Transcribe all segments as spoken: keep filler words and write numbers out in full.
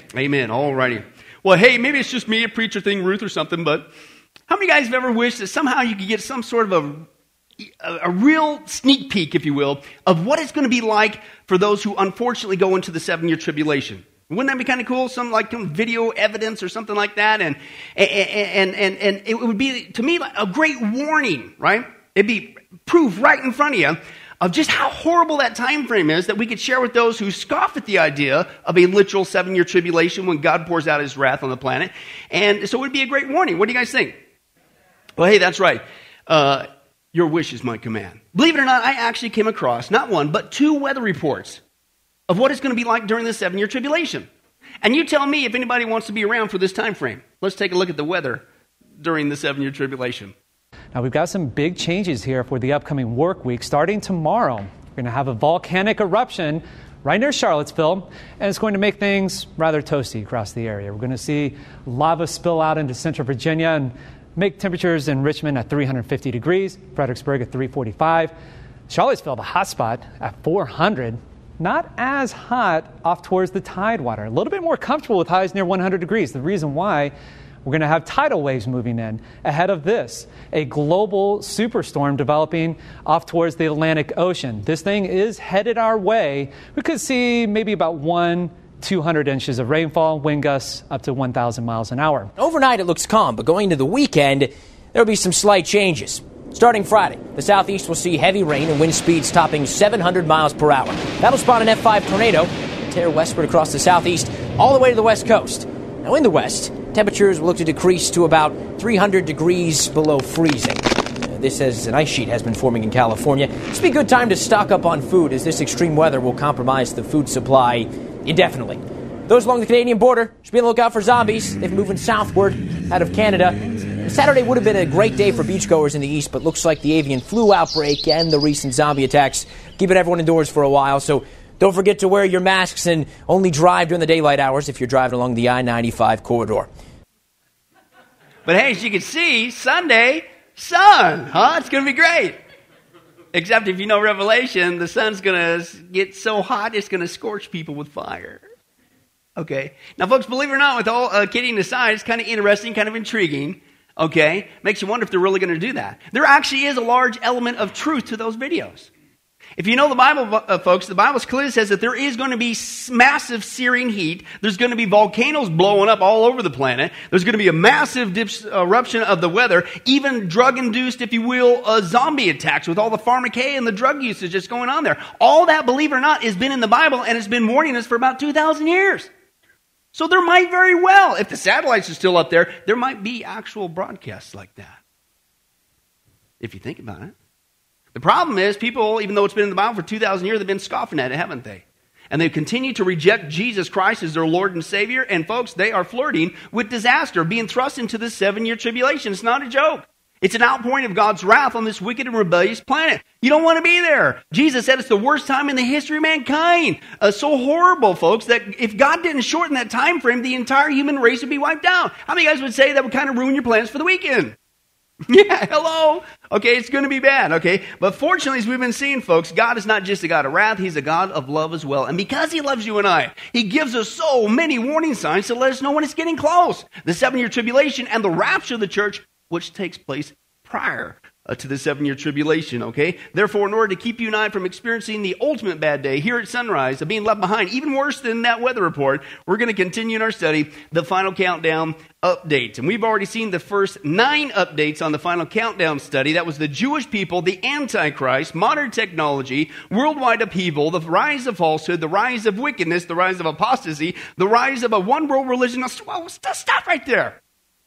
Amen. All righty. Well, hey, maybe it's just me, a preacher thing, Ruth or something, but how many guys have ever wished that somehow you could get some sort of a, a, a real sneak peek, if you will, of what it's going to be like for those who unfortunately go into the seven-year tribulation? Wouldn't that be kind of cool? Some like some video evidence or something like that, and and and and it would be to me like a great warning, right? It'd be proof right in front of you of just how horrible that time frame is that we could share with those who scoff at the idea of a literal seven-year tribulation when God pours out his wrath on the planet. And so it would be a great warning. What do you guys think? Well, hey, that's right. Uh, your wish is my command. Believe it or not, I actually came across not one, but two weather reports of what it's going to be like during the seven-year tribulation. And you tell me if anybody wants to be around for this time frame. Let's take a look at the weather during the seven-year tribulation. Now, we've got some big changes here for the upcoming work week. Starting tomorrow, we're going to have a volcanic eruption right near Charlottesville, and it's going to make things rather toasty across the area. We're going to see lava spill out into central Virginia and make temperatures in Richmond at three hundred fifty degrees, Fredericksburg at three forty-five, Charlottesville, the hot spot, at four hundred. Not as hot off towards the Tidewater. A little bit more comfortable with highs near one hundred degrees. The reason why, we're going to have tidal waves moving in ahead of this, a global superstorm developing off towards the Atlantic Ocean. This thing is headed our way. We could see maybe about one, two hundred inches of rainfall, wind gusts up to one thousand miles an hour. Overnight, it looks calm, but going into the weekend, there'll be some slight changes. Starting Friday, the southeast will see heavy rain and wind speeds topping seven hundred miles per hour. That'll spot an F five tornado and tear westward across the southeast all the way to the west coast. Now in the west, temperatures will look to decrease to about three hundred degrees below freezing. Uh, this as an ice sheet has been forming in California. This will be a good time to stock up on food, as this extreme weather will compromise the food supply indefinitely. Those along the Canadian border should be on the lookout for zombies. They're moving southward out of Canada. Saturday would have been a great day for beachgoers in the east, but looks like the avian flu outbreak and the recent zombie attacks keeping everyone indoors for a while. So don't forget to wear your masks and only drive during the daylight hours if you're driving along the I ninety-five corridor. But hey, as you can see, Sunday, sun, huh? It's going to be great. Except if you know Revelation, the sun's going to get so hot, it's going to scorch people with fire. Okay. Now, folks, believe it or not, with all uh, kidding aside, it's kind of interesting, kind of intriguing. Okay, makes you wonder if they're really going to do that. There actually is a large element of truth to those videos. If you know the Bible, uh, folks, the Bible clearly says that there is going to be massive searing heat. There's going to be volcanoes blowing up all over the planet. There's going to be a massive dip- eruption of the weather, even drug-induced, if you will, uh, zombie attacks with all the pharmakeia and the drug usage that's going on there. All that, believe it or not, has been in the Bible, and it's been warning us for about two thousand years. So there might very well, if the satellites are still up there, there might be actual broadcasts like that. If you think about it. The problem is people, even though it's been in the Bible for two thousand years, they've been scoffing at it, haven't they? And they've continued to reject Jesus Christ as their Lord and Savior. And folks, they are flirting with disaster, being thrust into this seven-year tribulation. It's not a joke. It's an outpouring of God's wrath on this wicked and rebellious planet. You don't want to be there. Jesus said it's the worst time in the history of mankind. Uh, so horrible, folks, that if God didn't shorten that time frame, the entire human race would be wiped out. How many guys would say that would kind of ruin your plans for the weekend? Yeah, hello. Okay, it's going to be bad, okay? But fortunately, as we've been seeing, folks, God is not just a God of wrath, he's a God of love as well. And because he loves you and I, he gives us so many warning signs to let us know when it's getting close. The seven-year tribulation and the rapture of the church, which takes place prior uh, to the seven-year tribulation, okay? Therefore, in order to keep you and I from experiencing the ultimate bad day here at Sunrise of being left behind, even worse than that weather report, we're going to continue in our study, the Final Countdown updates. And we've already seen the first nine updates on the Final Countdown study. That was the Jewish people, the Antichrist, modern technology, worldwide upheaval, the rise of falsehood, the rise of wickedness, the rise of apostasy, the rise of a one-world religion. Well, stop right there.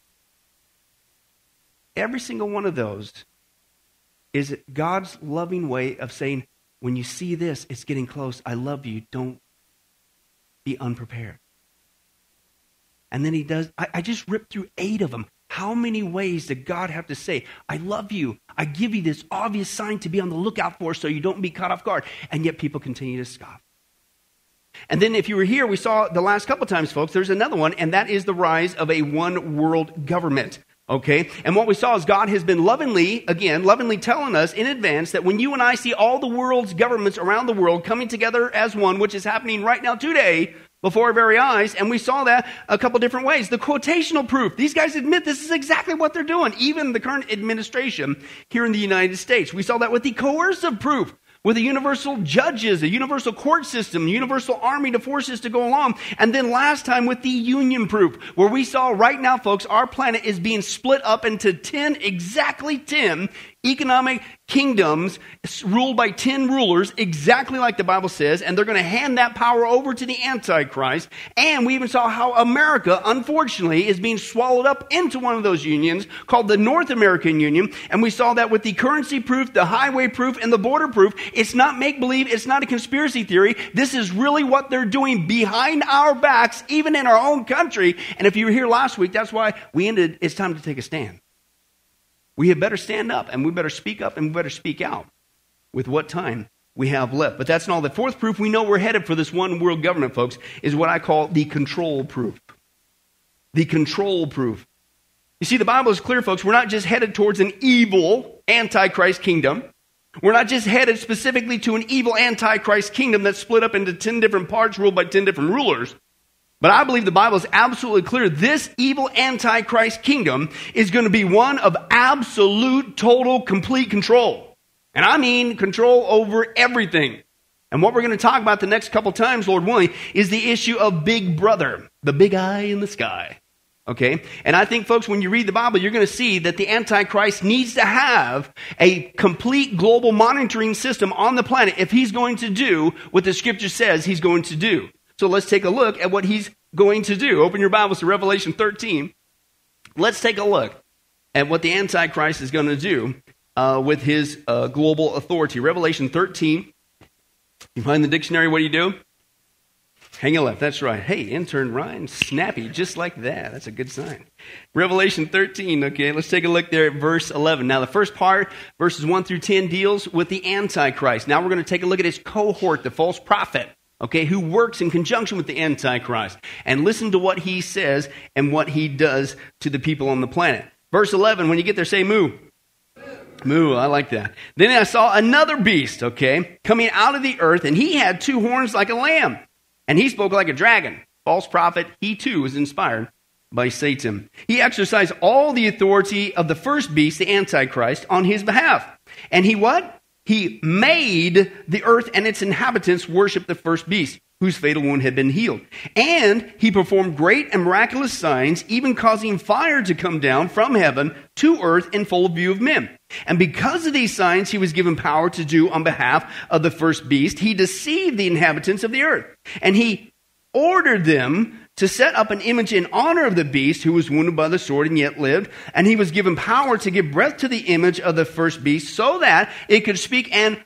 Every single one of those is God's loving way of saying, when you see this, it's getting close. I love you. Don't be unprepared. And then he does, I, I just ripped through eight of them. How many ways did God have to say, I love you. I give you this obvious sign to be on the lookout for so you don't be caught off guard. And yet people continue to scoff. And then if you were here, we saw the last couple times, folks, there's another one, and that is the rise of a one world government. Okay, and what we saw is God has been lovingly, again, lovingly telling us in advance that when you and I see all the world's governments around the world coming together as one, which is happening right now today, before our very eyes, and we saw that a couple different ways. The quotational proof. These guys admit this is exactly what they're doing, even the current administration here in the United States. We saw that with the coercive proof, with the universal judges, a universal court system, universal army to force us to go along. And then last time with the union proof, where we saw right now, folks, our planet is being split up into ten, exactly ten economic kingdoms ruled by ten rulers, exactly like the Bible says, and they're going to hand that power over to the Antichrist. And we even saw how America, unfortunately, is being swallowed up into one of those unions called the North American Union. And we saw that with the currency proof, the highway proof, and the border proof. It's not make-believe. It's not a conspiracy theory. This is really what they're doing behind our backs, even in our own country. And if you were here last week, that's why we ended, it's time to take a stand. We had better stand up, and we better speak up, and we better speak out with what time we have left. But that's not all. The fourth proof we know we're headed for this one world government, folks, is what I call the control proof. The control proof. You see, the Bible is clear, folks. We're not just headed towards an evil Antichrist kingdom. We're not just headed specifically to an evil Antichrist kingdom that's split up into ten different parts ruled by ten different rulers. But I believe the Bible is absolutely clear. This evil Antichrist kingdom is going to be one of absolute, total, complete control. And I mean control over everything. And what we're going to talk about the next couple times, Lord willing, is the issue of Big Brother, the big eye in the sky. Okay? And I think, folks, when you read the Bible, you're going to see that the Antichrist needs to have a complete global monitoring system on the planet if he's going to do what the Scripture says he's going to do. So let's take a look at what he's going to do. Open your Bibles to Revelation thirteen. Let's take a look at what the Antichrist is going to do uh, with his uh, global authority. Revelation thirteen. You find the dictionary, what do you do? Hang a left, that's right. Hey, intern Ryan, snappy, just like that. That's a good sign. Revelation thirteen, okay, let's take a look there at verse eleven. Now, the first part, verses one through ten, deals with the Antichrist. Now we're going to take a look at his cohort, the false prophet. Okay, who works in conjunction with the Antichrist. And listen to what he says and what he does to the people on the planet. Verse eleven, when you get there, say moo. Moo, I like that. Then I saw another beast, okay, coming out of the earth, and he had two horns like a lamb. And he spoke like a dragon. False prophet, he too was inspired by Satan. He exercised all the authority of the first beast, the Antichrist, on his behalf. And he what? He made the earth and its inhabitants worship the first beast, whose fatal wound had been healed. And he performed great and miraculous signs, even causing fire to come down from heaven to earth in full view of men. And because of these signs he was given power to do on behalf of the first beast, he deceived the inhabitants of the earth. And he ordered them to set up an image in honor of the beast who was wounded by the sword and yet lived. And he was given power to give breath to the image of the first beast so that it could speak and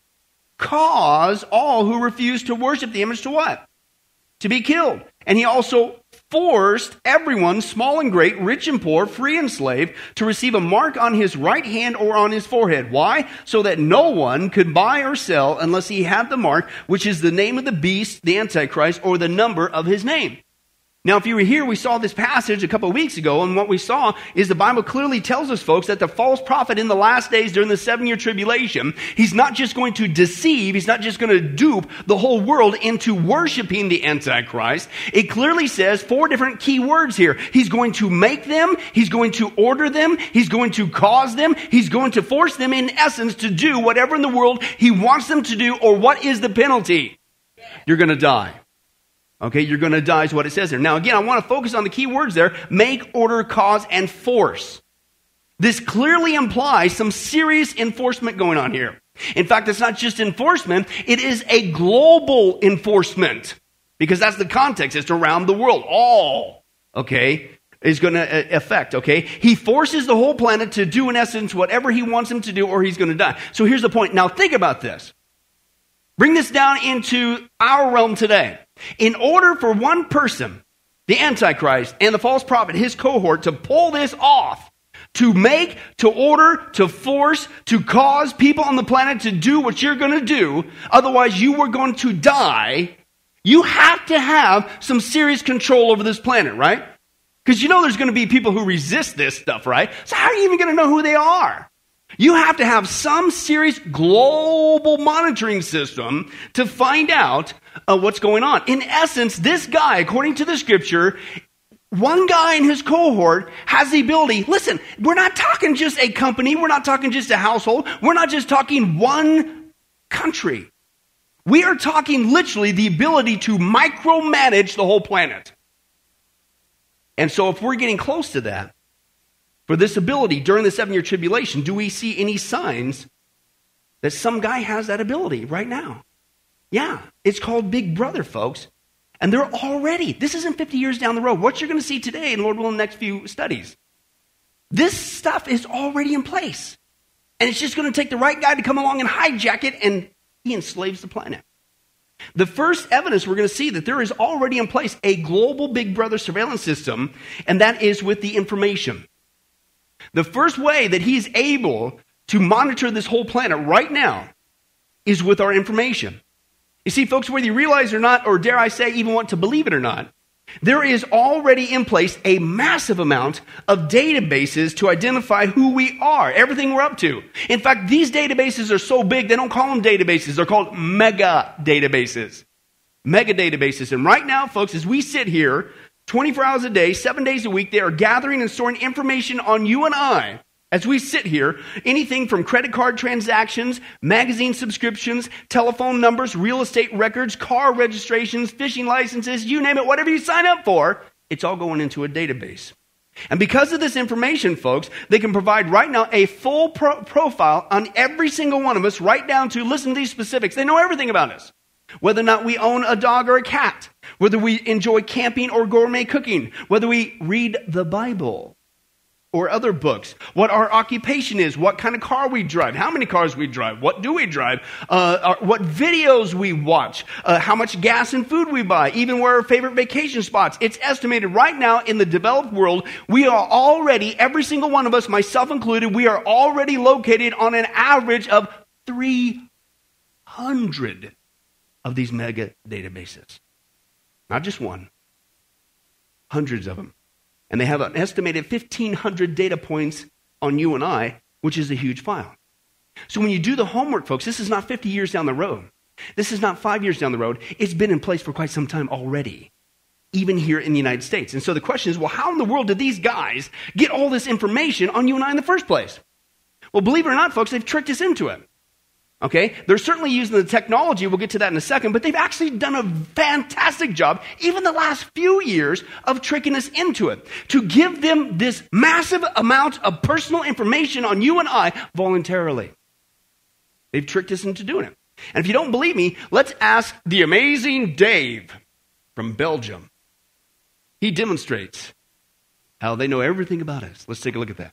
cause all who refused to worship the image to what? To be killed. And he also forced everyone, small and great, rich and poor, free and slave, to receive a mark on his right hand or on his forehead. Why? So that no one could buy or sell unless he had the mark, which is the name of the beast, the Antichrist, or the number of his name. Now, if you were here, we saw this passage a couple of weeks ago, and what we saw is the Bible clearly tells us, folks, that the false prophet in the last days during the seven-year tribulation, he's not just going to deceive, he's not just going to dupe the whole world into worshiping the Antichrist. It clearly says four different key words here. He's going to make them, he's going to order them, he's going to cause them, he's going to force them, in essence, to do whatever in the world he wants them to do, or what is the penalty? You're going to die. Okay, you're going to die is what it says there. Now, again, I want to focus on the key words there. Make, order, cause, and force. This clearly implies some serious enforcement going on here. In fact, it's not just enforcement. It is a global enforcement. Because that's the context. It's around the world. All, okay, is going to affect, okay? He forces the whole planet to do, in essence, whatever he wants him to do, or he's going to die. So here's the point. Now, think about this. Bring this down into our realm today. In order for one person, the Antichrist and the false prophet, his cohort, to pull this off, to make, to order, to force, to cause people on the planet to do what you're going to do, otherwise you were going to die, you have to have some serious control over this planet, right? Because you know there's going to be people who resist this stuff, right? So how are you even going to know who they are? You have to have some serious global monitoring system to find out uh, what's going on. In essence, this guy, according to the scripture, one guy in his cohort has the ability. Listen, we're not talking just a company. We're not talking just a household. We're not just talking one country. We are talking literally the ability to micromanage the whole planet. And so if we're getting close to that, for this ability during the seven-year tribulation, do we see any signs that some guy has that ability right now? Yeah, it's called Big Brother, folks. And they're already, this isn't fifty years down the road. What you're going to see today, and Lord willing, in the next few studies. This stuff is already in place. And it's just going to take the right guy to come along and hijack it, and he enslaves the planet. The first evidence we're going to see that there is already in place a global Big Brother surveillance system, and that is with the information. The first way that he's able to monitor this whole planet right now is with our information. You see, folks, whether you realize it or not, or dare I say, even want to believe it or not, there is already in place a massive amount of databases to identify who we are, everything we're up to. In fact, these databases are so big, they don't call them databases. They're called mega databases. Mega databases. And right now, folks, as we sit here, twenty-four hours a day, seven days a week, they are gathering and storing information on you and I. As we sit here, anything from credit card transactions, magazine subscriptions, telephone numbers, real estate records, car registrations, fishing licenses, you name it, whatever you sign up for, it's all going into a database. And because of this information, folks, they can provide right now a full pro- profile on every single one of us, right down to, listen to these specifics. They know everything about us. Whether or not we own a dog or a cat, whether we enjoy camping or gourmet cooking, whether we read the Bible or other books, what our occupation is, what kind of car we drive, how many cars we drive, what do we drive, uh, our, what videos we watch, uh, how much gas and food we buy, even where our favorite vacation spots. It's estimated right now in the developed world, we are already, every single one of us, myself included, we are already located on an average of three hundred of these mega databases. Not just one, hundreds of them. And they have an estimated fifteen hundred data points on you and I, which is a huge file. So when you do the homework, folks, this is not fifty years down the road. This is not five years down the road. It's been in place for quite some time already, even here in the United States. And so the question is, well, how in the world did these guys get all this information on you and I in the first place? Well, believe it or not, folks, they've tricked us into it. Okay, they're certainly using the technology, we'll get to that in a second, but they've actually done a fantastic job, even the last few years, of tricking us into it, to give them this massive amount of personal information on you and I voluntarily. They've tricked us into doing it. And if you don't believe me, let's ask the amazing Dave from Belgium. He demonstrates how they know everything about us. Let's take a look at that.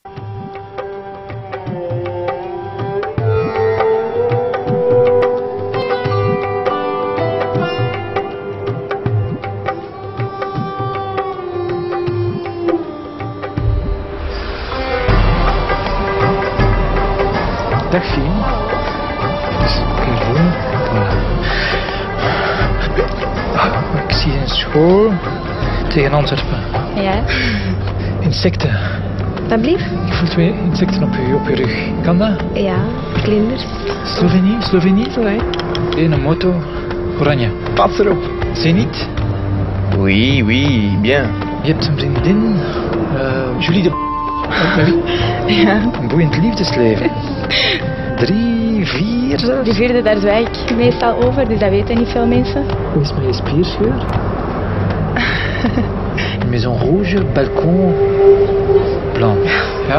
Dag Fien. Dus gewoon. Ik zie een school tegen Antwerpen. Ja. Insecten. Alsjeblieft. Ik voel twee insecten op je, op je rug. Kan dat? Ja, vlinders. Slovenie? Slovenie? Oui. Een moto. Oranje. Pas erop. Zenit? Oui, oui, bien. Je hebt een vriendin. Uh, Julie de... Ja. Een boeiend liefdesleven. Drie, vier zelfs. De vierde, daar zwijg ik meestal over, dus dat weten niet veel mensen. Hoe is mijn spierscheur? Maison rouge, balkon, blanc. Ja.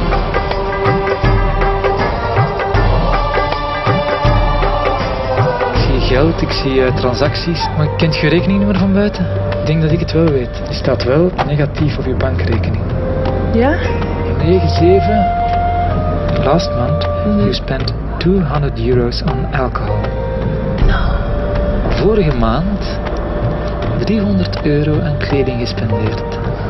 Ik zie geld, ik zie uh, transacties, maar ik ken je rekeningnummer van buiten? Ik denk dat ik het wel weet. Die staat wel negatief op je bankrekening. Ja? negen zeven. Last month, mm-hmm. You spent two hundred euros on alcohol. No. Vorige maand driehonderd euro aan kleding gespendeerd.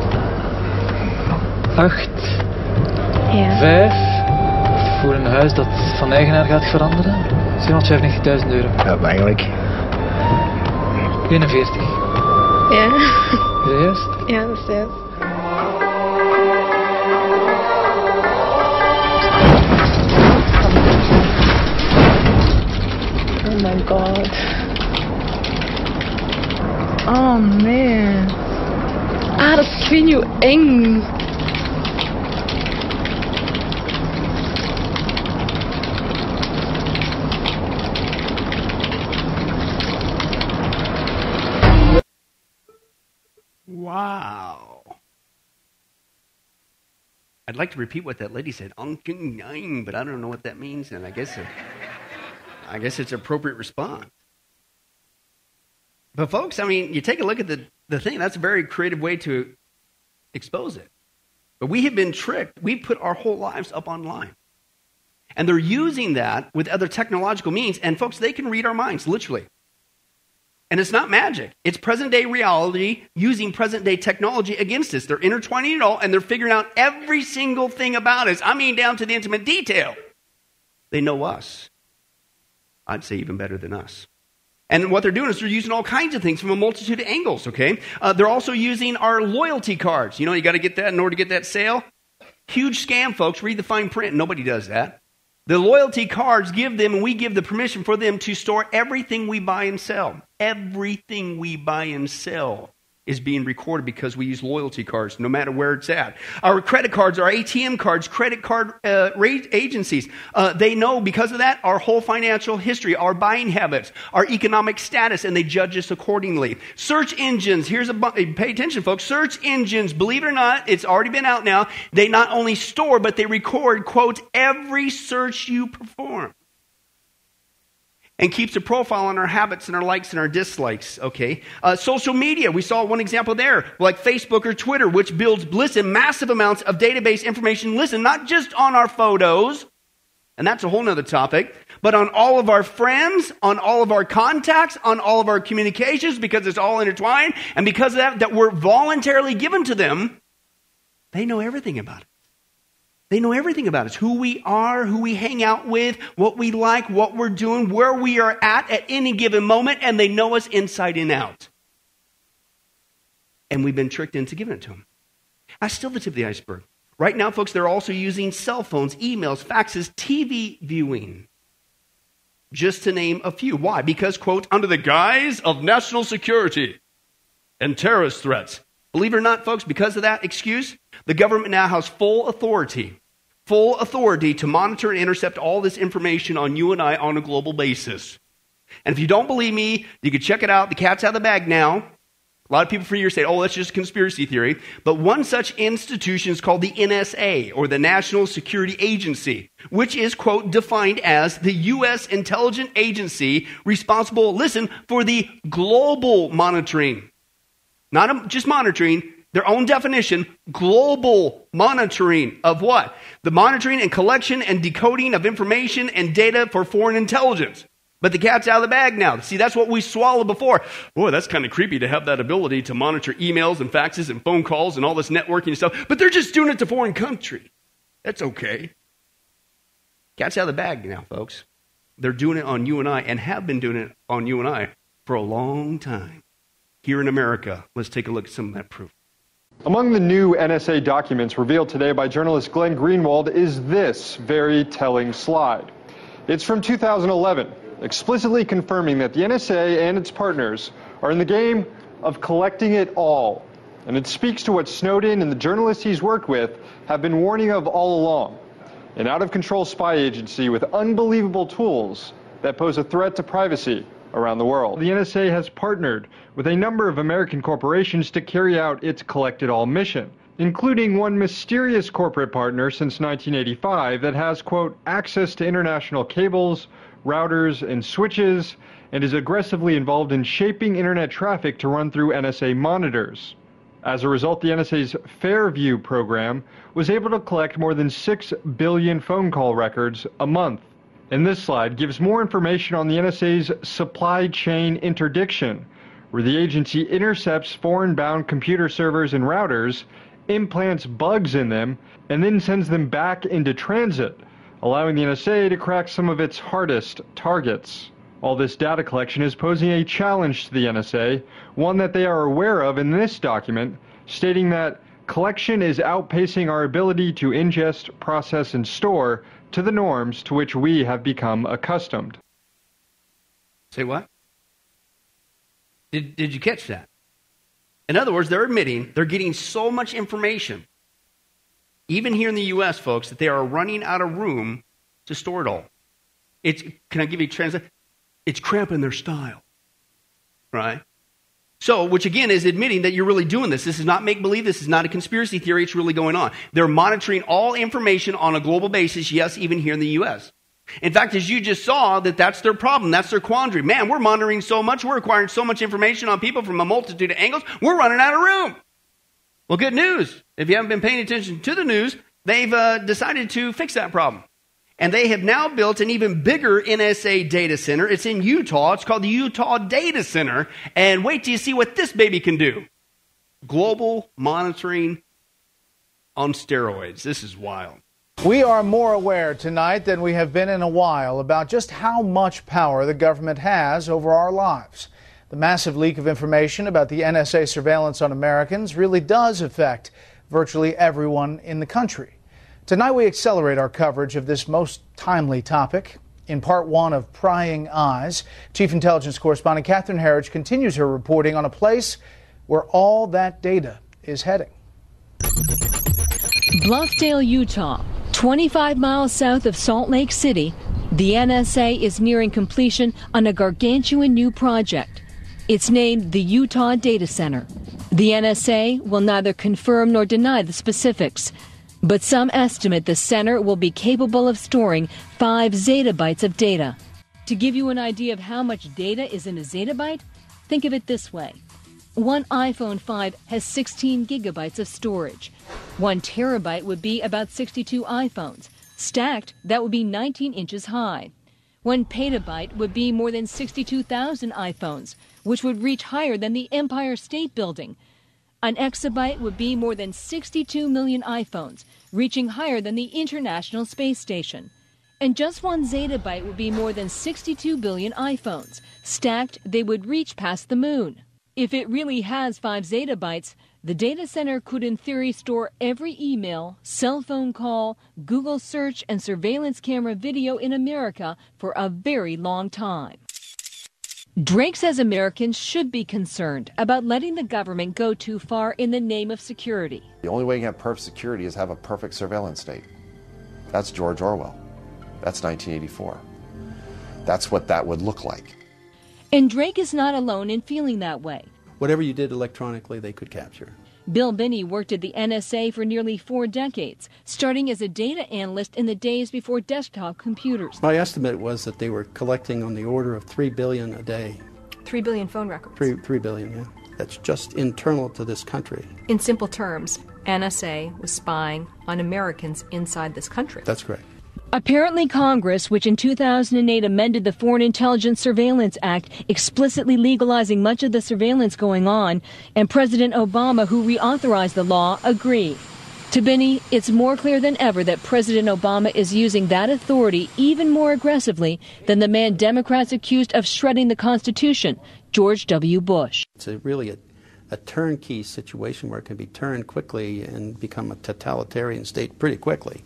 acht. Ja. vijf. Voor een huis dat van eigenaar gaat veranderen. zevenhonderdvijfennegentigduizend euro. Ja, eigenlijk. eenenveertig. Ja. Is dat juist? Ja, dat is juist. my god. Oh man. Ah, dat vind je eng. Wow. I'd like to repeat what that lady said, but I don't know what that means, and I guess it, I guess it's an appropriate response. But folks, I mean, you take a look at the, the thing, that's a very creative way to expose it. But we have been tricked. We put our whole lives up online. And they're using that with other technological means, and folks, they can read our minds, literally. And it's not magic. It's present-day reality using present-day technology against us. They're intertwining it all, and they're figuring out every single thing about us. I mean, down to the intimate detail. They know us. I'd say even better than us. And what they're doing is they're using all kinds of things from a multitude of angles, okay? Uh, they're also using our loyalty cards. You know, you got to get that in order to get that sale. Huge scam, folks. Read the fine print. Nobody does that. The loyalty cards give them, and we give the permission for them to store everything we buy and sell. Everything we buy and sell is being recorded because we use loyalty cards, no matter where it's at. Our credit cards, our A T M cards, credit card uh, agencies, uh, they know because of that our whole financial history, our buying habits, our economic status, and they judge us accordingly. Search engines, here's a, pay attention folks, search engines, believe it or not, it's already been out now, they not only store, but they record, quote, every search you perform. And keeps a profile on our habits and our likes and our dislikes, okay? Uh, social media, we saw one example there, like Facebook or Twitter, which builds, listen, massive amounts of database information, listen, not just on our photos, and that's a whole nother topic, but on all of our friends, on all of our contacts, on all of our communications, because it's all intertwined, and because of that, that we're voluntarily given to them, they know everything about it. They know everything about us, who we are, who we hang out with, what we like, what we're doing, where we are at at any given moment, and they know us inside and out. And we've been tricked into giving it to them. That's still the tip of the iceberg. Right now, folks, they're also using cell phones, emails, faxes, T V viewing, just to name a few. Why? Because, quote, under the guise of national security and terrorist threats. Believe it or not, folks, because of that excuse, the government now has full authority, full authority to monitor and intercept all this information on you and I on a global basis. And if you don't believe me, you can check it out. The cat's out of the bag now. A lot of people for years say, oh, that's just conspiracy theory. But one such institution is called the N S A, or the National Security Agency, which is, quote, defined as the U S intelligence agency responsible, listen, for the global monitoring. Not just monitoring, their own definition, global monitoring of what? The monitoring and collection and decoding of information and data for foreign intelligence. But the cat's out of the bag now. See, that's what we swallowed before. Boy, that's kind of creepy to have that ability to monitor emails and faxes and phone calls and all this networking and stuff. But they're just doing it to foreign countries. That's okay. Cat's out of the bag now, folks. They're doing it on you and I, and have been doing it on you and I for a long time. Here in America, let's take a look at some of that proof. Among the new N S A documents revealed today by journalist Glenn Greenwald is this very telling slide. It's from two thousand eleven, explicitly confirming that the N S A and its partners are in the game of collecting it all. And it speaks to what Snowden and the journalists he's worked with have been warning of all along. An out-of-control spy agency with unbelievable tools that pose a threat to privacy around the world. The N S A has partnered with a number of American corporations to carry out its collect it all mission, including one mysterious corporate partner since nineteen eighty-five that has, quote, access to international cables, routers, and switches, and is aggressively involved in shaping internet traffic to run through N S A monitors. As a result, the N S A's Fairview program was able to collect more than six billion phone call records a month. And this slide gives more information on the N S A's supply chain interdiction, where the agency intercepts foreign-bound computer servers and routers, implants bugs in them, and then sends them back into transit, allowing the N S A to crack some of its hardest targets. All this data collection is posing a challenge to the N S A, one that they are aware of in this document, stating that collection is outpacing our ability to ingest, process, and store to the norms to which we have become accustomed. Say what? Did, did you catch that? In other words, they're admitting they're getting so much information, even here in the U S, folks, that they are running out of room to store it all. It's, can I give you a translation? It's cramping their style, right? So, which again is admitting that you're really doing this. This is not make-believe. This is not a conspiracy theory. It's really going on. They're monitoring all information on a global basis, yes, even here in the U S. In fact, as you just saw, that that's their problem. That's their quandary. Man, we're monitoring so much. We're acquiring so much information on people from a multitude of angles. We're running out of room. Well, good news. If you haven't been paying attention to the news, they've uh, decided to fix that problem. And they have now built an even bigger N S A data center. It's in Utah. It's called the Utah Data Center. And wait till you see what this baby can do. Global monitoring on steroids. This is wild. We are more aware tonight than we have been in a while about just how much power the government has over our lives. The massive leak of information about the N S A surveillance on Americans really does affect virtually everyone in the country. Tonight we accelerate our coverage of this most timely topic. In part one of Prying Eyes, Chief Intelligence Correspondent Catherine Herridge continues her reporting on a place where all that data is heading. Bluffdale, Utah, twenty-five miles south of Salt Lake City, the N S A is nearing completion on a gargantuan new project. It's named the Utah Data Center. The N S A will neither confirm nor deny the specifics, but some estimate the center will be capable of storing five zettabytes of data. To give you an idea of how much data is in a zettabyte, think of it this way. One iPhone five has sixteen gigabytes of storage. One terabyte would be about sixty-two iPhones. Stacked, that would be nineteen inches high. One petabyte would be more than sixty-two thousand iPhones, which would reach higher than the Empire State Building. An exabyte would be more than sixty-two million iPhones, reaching higher than the International Space Station. And just one zettabyte would be more than sixty-two billion iPhones. Stacked, they would reach past the moon. If it really has five zettabytes, the data center could in theory store every email, cell phone call, Google search, and surveillance camera video in America for a very long time. Drake says Americans should be concerned about letting the government go too far in the name of security. The only way you can have perfect security is have a perfect surveillance state. That's George Orwell. That's nineteen eighty-four. That's what that would look like. And Drake is not alone in feeling that way. Whatever you did electronically, they could capture. Bill Binney worked at the N S A for nearly four decades, starting as a data analyst in the days before desktop computers. My estimate was that they were collecting on the order of three billion a day. Three billion phone records. Three, three billion, yeah. That's just internal to this country. In simple terms, N S A was spying on Americans inside this country. That's correct. Apparently, Congress, which in two thousand eight amended the Foreign Intelligence Surveillance Act, explicitly legalizing much of the surveillance going on, and President Obama, who reauthorized the law, agree. To Binney, it's more clear than ever that President Obama is using that authority even more aggressively than the man Democrats accused of shredding the Constitution, George W. Bush. It's a really a, a turnkey situation where it can be turned quickly and become a totalitarian state pretty quickly.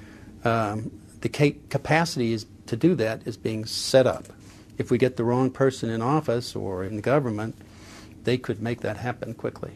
Um, The capacity is to do that is being set up. If we get the wrong person in office or in the government, they could make that happen quickly.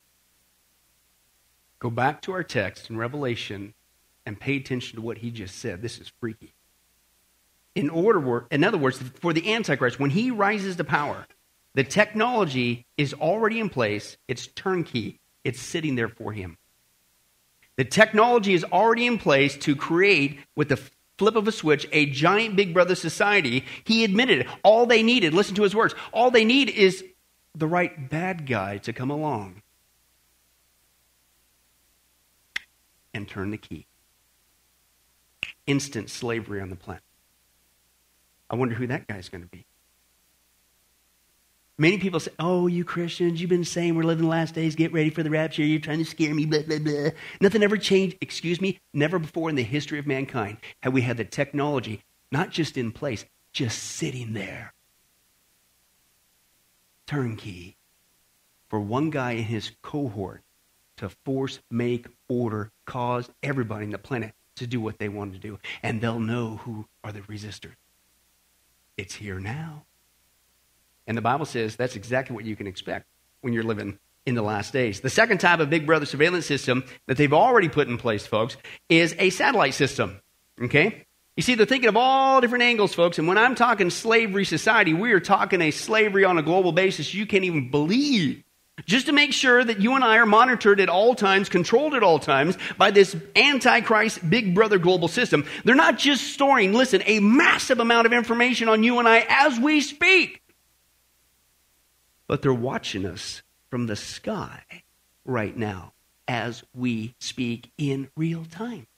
Go back to our text in Revelation and pay attention to what he just said. This is freaky. In order, in other words, for the Antichrist, when he rises to power, the technology is already in place. It's turnkey. It's sitting there for him. The technology is already in place to create, with the flip of a switch, a giant Big Brother society. He admitted it. All they needed, listen to his words, all they need is the right bad guy to come along and turn the key. Instant slavery on the planet. I wonder who that guy's going to be. Many people say, oh, you Christians, you've been saying we're living the last days, get ready for the rapture, you're trying to scare me, blah, blah, blah. Nothing ever changed. Excuse me, never before in the history of mankind have we had the technology, not just in place, just sitting there. Turnkey. For one guy in his cohort to force, make, order, cause everybody on the planet to do what they want to do. And they'll know who are the resistors. It's here now. And the Bible says that's exactly what you can expect when you're living in the last days. The second type of Big Brother surveillance system that they've already put in place, folks, is a satellite system. Okay? You see, they're thinking of all different angles, folks. And when I'm talking slavery society, we are talking a slavery on a global basis you can't even believe. Just to make sure that you and I are monitored at all times, controlled at all times by this Antichrist Big Brother global system. They're not just storing, listen, a massive amount of information on you and I as we speak, but they're watching us from the sky right now as we speak in real time.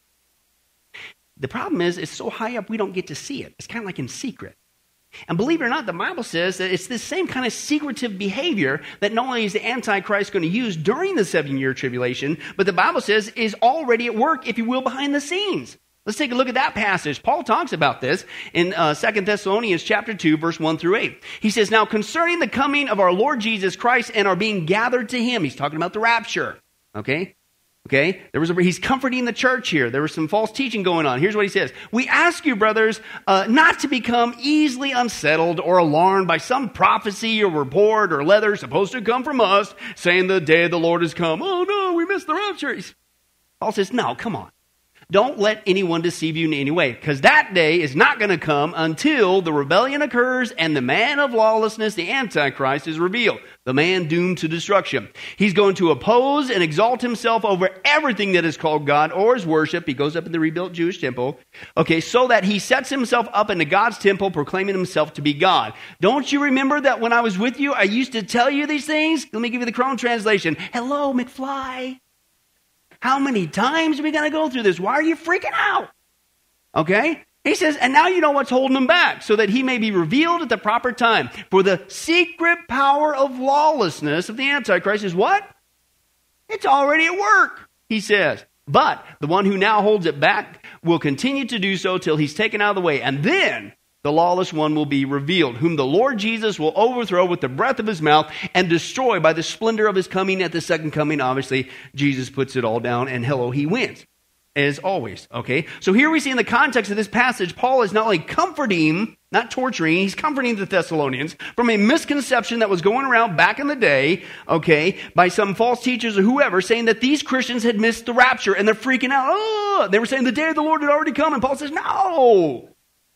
The problem is, it's so high up we don't get to see it. It's kind of like in secret. And believe it or not, the Bible says that it's this same kind of secretive behavior that not only is the Antichrist going to use during the seven-year tribulation, but the Bible says is already at work, if you will, behind the scenes. Let's take a look at that passage. Paul talks about this in uh, Second Thessalonians chapter two, verse one through eight. He says, now concerning the coming of our Lord Jesus Christ and our being gathered to him, he's talking about the rapture, okay? Okay, there was a, he's comforting the church here. There was some false teaching going on. Here's what he says. We ask you, brothers, uh, not to become easily unsettled or alarmed by some prophecy or report or letter supposed to come from us saying the day of the Lord has come. Oh, no, we missed the rapture. Paul says, no, come on. Don't let anyone deceive you in any way, because that day is not going to come until the rebellion occurs and the man of lawlessness, the Antichrist, is revealed, the man doomed to destruction. He's going to oppose and exalt himself over everything that is called God or is worship. He goes up in the rebuilt Jewish temple, okay, so that he sets himself up into God's temple, proclaiming himself to be God. Don't you remember that when I was with you, I used to tell you these things? Let me give you the Crone translation. Hello, McFly. How many times are we going to go through this? Why are you freaking out? Okay? He says, and now you know what's holding him back, so that he may be revealed at the proper time. For the secret power of lawlessness of the Antichrist is what? It's already at work, he says. But the one who now holds it back will continue to do so till he's taken out of the way. And then the lawless one will be revealed, whom the Lord Jesus will overthrow with the breath of his mouth and destroy by the splendor of his coming at the second coming. Obviously, Jesus puts it all down, and hello, he wins, as always. Okay, so here we see in the context of this passage, Paul is not only comforting, not torturing, he's comforting the Thessalonians from a misconception that was going around back in the day, okay, by some false teachers or whoever, saying that these Christians had missed the rapture, and they're freaking out. Oh, they were saying the day of the Lord had already come, and Paul says, no.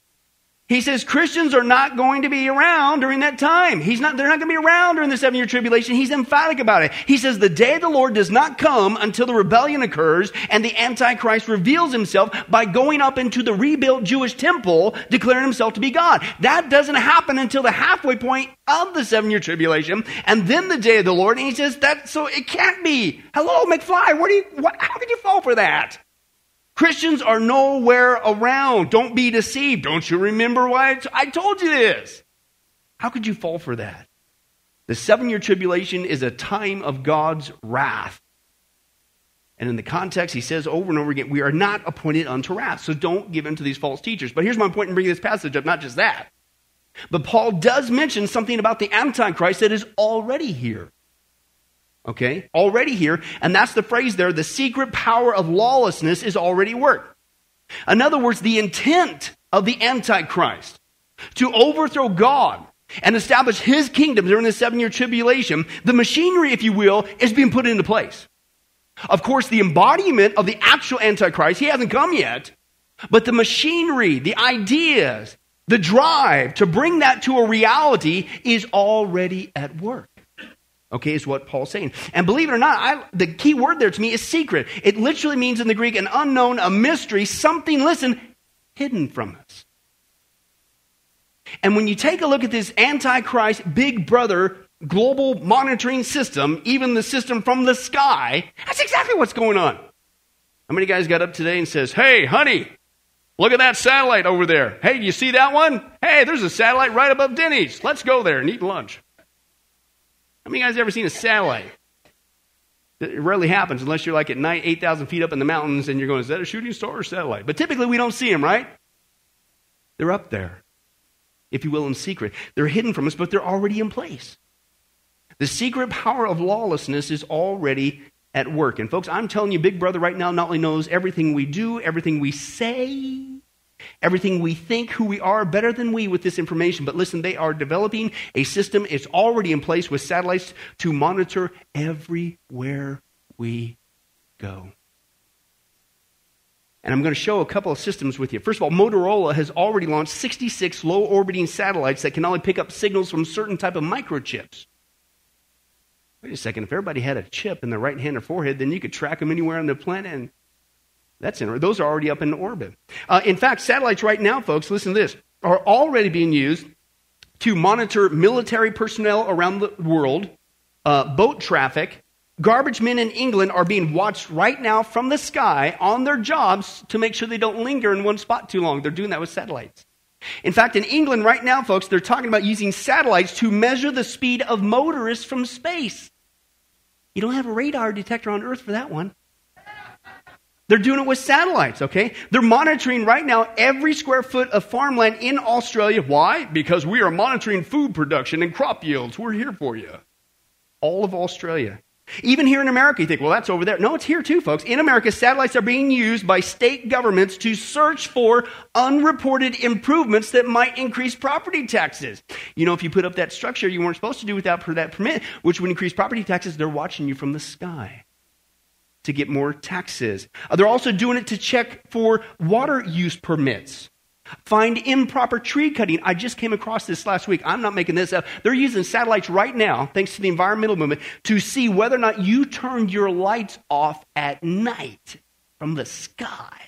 He says Christians are not going to be around during that time. He's not, they're not going to be around during the seven-year tribulation. He's emphatic about it. He says the day of the Lord does not come until the rebellion occurs and the Antichrist reveals himself by going up into the rebuilt Jewish temple, declaring himself to be God. That doesn't happen until the halfway point of the seven-year tribulation and then the day of the Lord. And he says that, so it can't be. Hello, McFly, where do you, what, how could you fall for that? Christians are nowhere around. Don't be deceived. Don't you remember why I, t- I told you this? How could you fall for that? The seven-year tribulation is a time of God's wrath. And in the context, he says over and over again, we are not appointed unto wrath. So don't give in to these false teachers. But here's my point in bringing this passage up, not just that. But Paul does mention something about the Antichrist that is already here. Okay, already here, and that's the phrase there, the secret power of lawlessness is already at work. In other words, the intent of the Antichrist to overthrow God and establish his kingdom during the seven-year tribulation, the machinery, if you will, is being put into place. Of course, the embodiment of the actual Antichrist, he hasn't come yet, but the machinery, the ideas, the drive to bring that to a reality is already at work. Okay, is what Paul's saying. And believe it or not, I, the key word there to me is secret. It literally means in the Greek an unknown, a mystery, something, listen, hidden from us. And when you take a look at this Antichrist Big Brother global monitoring system, even the system from the sky, that's exactly what's going on. How many guys got up today and says, hey, honey, look at that satellite over there. Hey, do you see that one? Hey, there's a satellite right above Denny's. Let's go there and eat lunch. How many guys ever seen a satellite? It rarely happens unless you're like at night, eight thousand feet up in the mountains, and you're going, is that a shooting star or a satellite? But typically we don't see them, right? They're up there, if you will, in secret. They're hidden from us, but they're already in place. The secret power of lawlessness is already at work. And folks, I'm telling you, Big Brother right now not only knows everything we do, everything we say, everything we think, who we are, better than we with this information. But listen, they are developing a system. It's already in place with satellites to monitor everywhere we go. And I'm going to show a couple of systems with you. First of all, Motorola has already launched sixty-six low-orbiting satellites that can only pick up signals from certain type of microchips. Wait a second, if everybody had a chip in their right hand or forehead, then you could track them anywhere on the planet, and that's in, those are already up in orbit. Uh, in fact, satellites right now, folks, listen to this, are already being used to monitor military personnel around the world, uh, boat traffic. Garbage men in England are being watched right now from the sky on their jobs to make sure they don't linger in one spot too long. They're doing that with satellites. In fact, in England right now, folks, they're talking about using satellites to measure the speed of motorists from space. You don't have a radar detector on Earth for that one. They're doing it with satellites, okay? They're monitoring right now every square foot of farmland in Australia. Why? Because we are monitoring food production and crop yields. We're here for you. All of Australia. Even here in America, you think, well, that's over there. No, it's here too, folks. In America, satellites are being used by state governments to search for unreported improvements that might increase property taxes. You know, if you put up that structure you weren't supposed to do without that permit, which would increase property taxes, they're watching you from the sky to get more taxes. Uh, they're also doing it to check for water use permits. Find improper tree cutting. I just came across this last week. I'm not making this up. They're using satellites right now, thanks to the environmental movement, to see whether or not you turned your lights off at night from the sky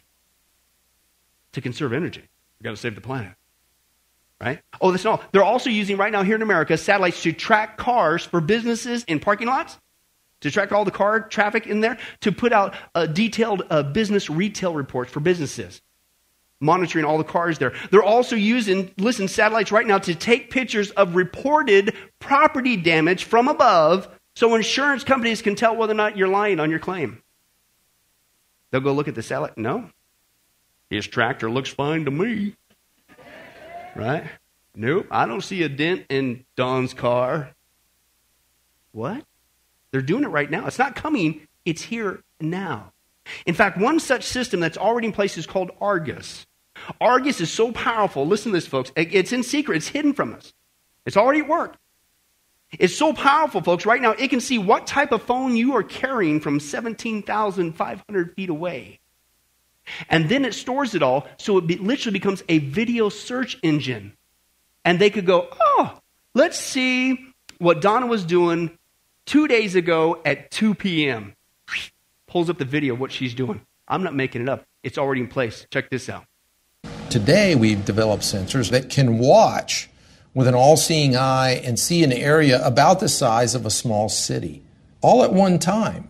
to conserve energy. We've got to save the planet. Right? Oh, that's not all. They're also using right now here in America satellites to track cars for businesses in parking lots, to track all the car traffic in there, to put out uh, detailed uh, business retail reports for businesses. Monitoring all the cars there. They're also using, listen, satellites right now to take pictures of reported property damage from above so insurance companies can tell whether or not you're lying on your claim. They'll go look at the satellite. No, his tractor looks fine to me. Right? Nope, I don't see a dent in Don's car. What? They're doing it right now. It's not coming. It's here now. In fact, one such system that's already in place is called Argus. Argus is so powerful. Listen to this, folks. It's in secret. It's hidden from us. It's already at work. It's so powerful, folks. Right now, it can see what type of phone you are carrying from seventeen thousand five hundred feet away. And then it stores it all, so it be, literally becomes a video search engine. And they could go, oh, let's see what Donna was doing two days ago at two p.m. Pulls up the video of what she's doing. I'm not making it up. It's already in place. Check this out. Today, we've developed sensors that can watch with an all-seeing eye and see an area about the size of a small city, all at one time.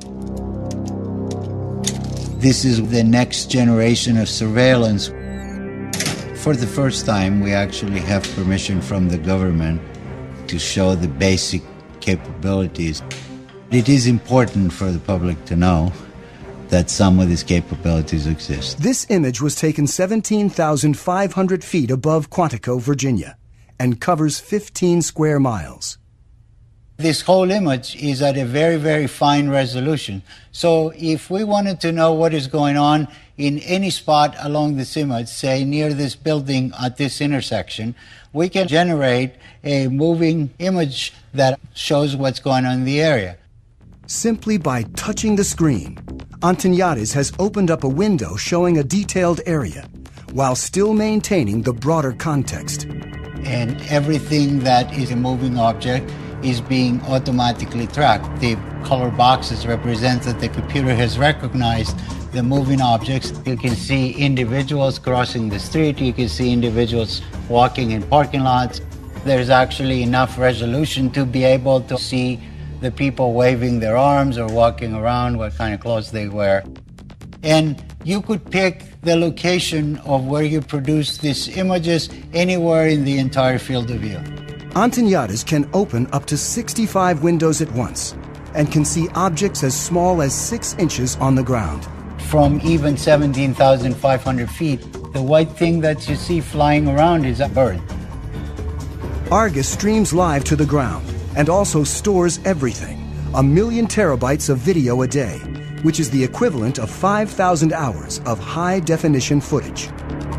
This is the next generation of surveillance. For the first time, we actually have permission from the government to show the basic capabilities. It is important for the public to know that some of these capabilities exist. This image was taken seventeen thousand five hundred feet above Quantico, Virginia, and covers fifteen square miles. This whole image is at a very, very fine resolution. So if we wanted to know what is going on in any spot along this image, say near this building at this intersection, we can generate a moving image that shows what's going on in the area. Simply by touching the screen, Antoniades has opened up a window showing a detailed area, while still maintaining the broader context. And everything that is a moving object is being automatically tracked. The color boxes represent that the computer has recognized the moving objects. You can see individuals crossing the street. You can see individuals walking in parking lots. There's actually enough resolution to be able to see the people waving their arms or walking around, what kind of clothes they wear. And you could pick the location of where you produce these images anywhere in the entire field of view. Antoniades can open up to sixty-five windows at once and can see objects as small as six inches on the ground. From even seventeen thousand five hundred feet, the white thing that you see flying around is a bird. Argus streams live to the ground and also stores everything, a million terabytes of video a day, which is the equivalent of five thousand hours of high-definition footage.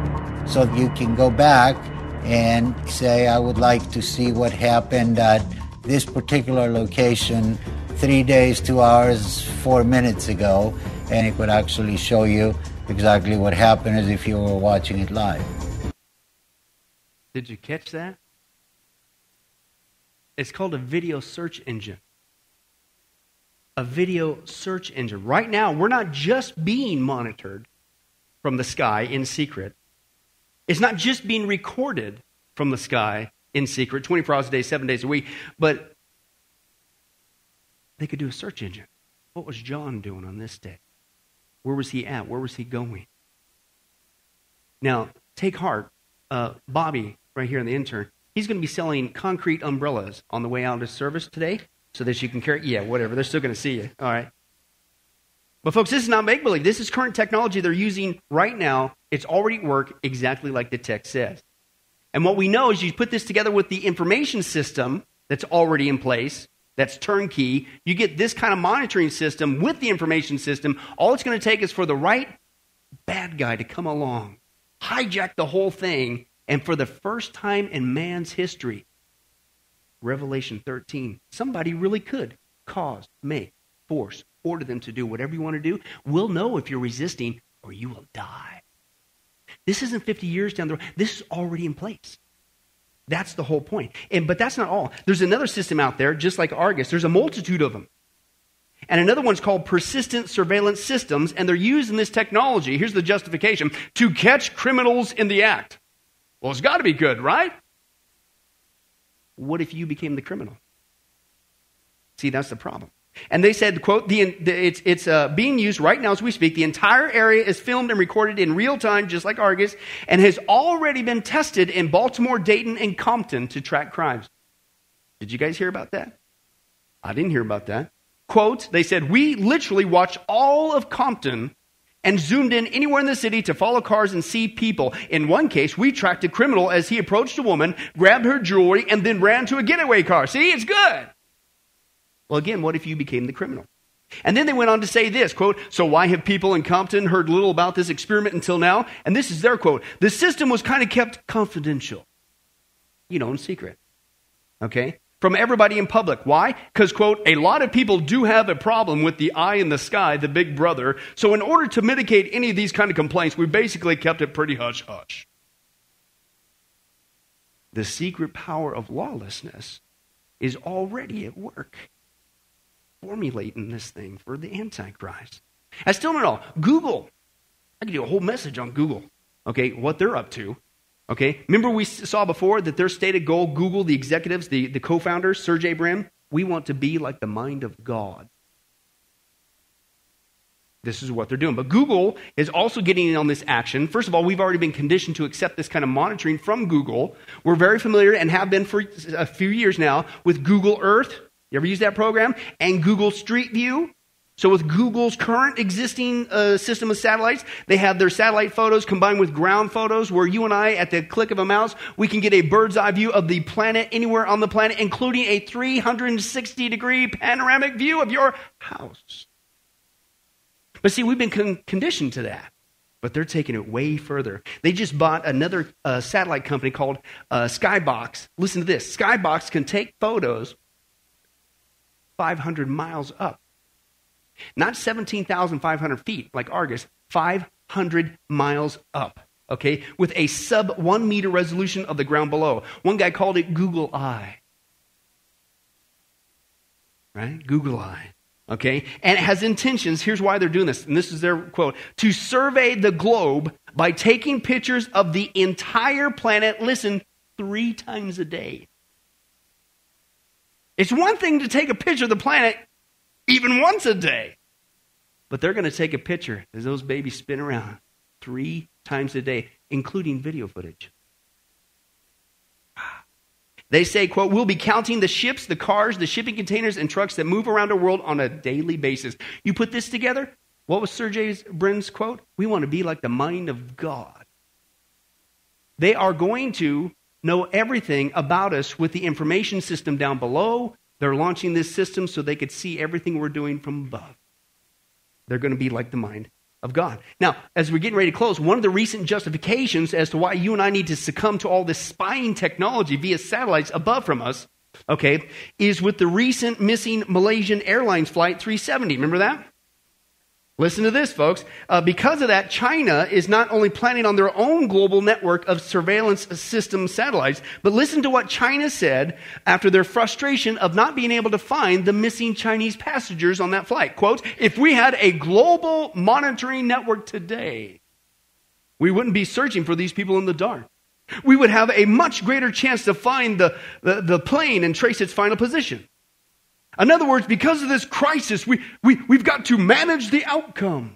So you can go back and say, I would like to see what happened at this particular location three days, two hours, four minutes ago, and it would actually show you exactly what happened as if you were watching it live. Did you catch that? It's called a video search engine. A video search engine. Right now, we're not just being monitored from the sky in secret. It's not just being recorded from the sky in secret, twenty-four hours a day, seven days a week, but they could do a search engine. What was John doing on this day? Where was he at? Where was he going? Now, take heart. Uh, Bobby, right here in the intern, he's going to be selling concrete umbrellas on the way out of service today so that you can carry, yeah, whatever. They're still going to see you. All right. But folks, this is not make-believe. This is current technology they're using right now. It's already at work exactly like the text says. And what we know is you put this together with the information system that's already in place, that's turnkey. You get this kind of monitoring system with the information system. All it's going to take is for the right bad guy to come along, hijack the whole thing, and for the first time in man's history, Revelation thirteen, somebody really could cause, make, force, order them to do whatever you want to do. We'll know if you're resisting or you will die. This isn't fifty years down the road. This is already in place. That's the whole point. And, but that's not all. There's another system out there, just like Argus. There's a multitude of them. And another one's called persistent surveillance systems, and they're using this technology, here's the justification, to catch criminals in the act. Well, it's got to be good, right? What if you became the criminal? See, that's the problem. And they said, quote, the, the, it's, it's uh, being used right now as we speak. The entire area is filmed and recorded in real time, just like Argus, and has already been tested in Baltimore, Dayton, and Compton to track crimes. Did you guys hear about that? I didn't hear about that. Quote, they said, we literally watched all of Compton and zoomed in anywhere in the city to follow cars and see people. In one case, we tracked a criminal as he approached a woman, grabbed her jewelry, and then ran to a getaway car. See, it's good. Well, again, what if you became the criminal? And then they went on to say this, quote, so why have people in Compton heard little about this experiment until now? And this is their quote. The system was kind of kept confidential, you know, in secret, okay, from everybody in public. Why? Because, quote, a lot of people do have a problem with the eye in the sky, the big brother. So in order to mitigate any of these kind of complaints, we basically kept it pretty hush-hush. The secret power of lawlessness is already at work, formulating this thing for the Antichrist. I still don't know. Google. I could do a whole message on Google, okay, what they're up to. Okay, remember we saw before that their stated goal, Google, the executives, the, the co-founders, Sergey Brin, we want to be like the mind of God. This is what they're doing. But Google is also getting in on this action. First of all, we've already been conditioned to accept this kind of monitoring from Google. We're very familiar and have been for a few years now with Google Earth. You ever use that program? And Google Street View. So with Google's current existing uh, system of satellites, they have their satellite photos combined with ground photos where you and I, at the click of a mouse, we can get a bird's eye view of the planet anywhere on the planet, including a three hundred sixty degree panoramic view of your house. But see, we've been con- conditioned to that. But they're taking it way further. They just bought another uh, satellite company called uh, Skybox. Listen to this. Skybox can take photos five hundred miles up. Not seventeen thousand five hundred feet like Argus, five hundred miles up, okay, with a sub one meter resolution of the ground below. One guy called it Google Eye, right? Google Eye, okay? And it has intentions, here's why they're doing this, and this is their quote, to survey the globe by taking pictures of the entire planet, listen, three times a day. It's one thing to take a picture of the planet even once a day. But they're going to take a picture as those babies spin around three times a day, including video footage. They say, quote, we'll be counting the ships, the cars, the shipping containers, and trucks that move around the world on a daily basis. You put this together, what was Sergey Brin's quote? We want to be like the mind of God. They are going to know everything about us with the information system down below. They're launching this system so they could see everything we're doing from above. They're going to be like the mind of God. Now, as we're getting ready to close, one of the recent justifications as to why you and I need to succumb to all this spying technology via satellites above from us, okay, is with the recent missing Malaysian Airlines Flight three seventy. Remember that? Listen to this, folks. Uh, because of that, China is not only planning on their own global network of surveillance system satellites, but listen to what China said after their frustration of not being able to find the missing Chinese passengers on that flight. Quote, if we had a global monitoring network today, we wouldn't be searching for these people in the dark. We would have a much greater chance to find the, the, the plane and trace its final position. In other words, because of this crisis, we, we, we've got to manage the outcome.